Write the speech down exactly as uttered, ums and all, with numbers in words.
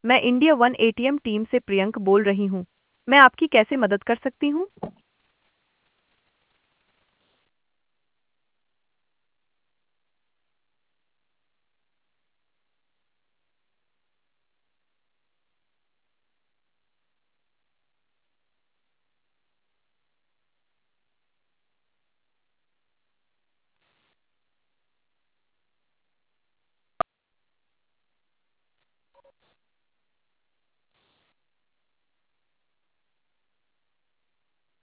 मैं India one ATM team से प्रियंक बोल रही हूँ। मैं आपकी कैसे मदद कर सकती हूँ?